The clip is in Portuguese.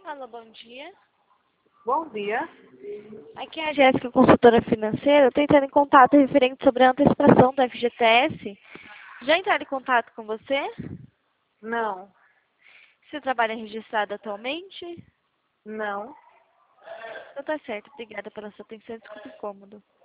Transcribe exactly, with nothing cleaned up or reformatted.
Alô, bom dia. Bom dia. Aqui é a Jéssica, consultora financeira. Eu estou entrando em contato referente sobre a antecipação do F G T S. Já entraram em contato com você? Não, Você trabalha registrado atualmente? não. Então tá certo. Obrigada pela sua atenção. Desculpe o incômodo.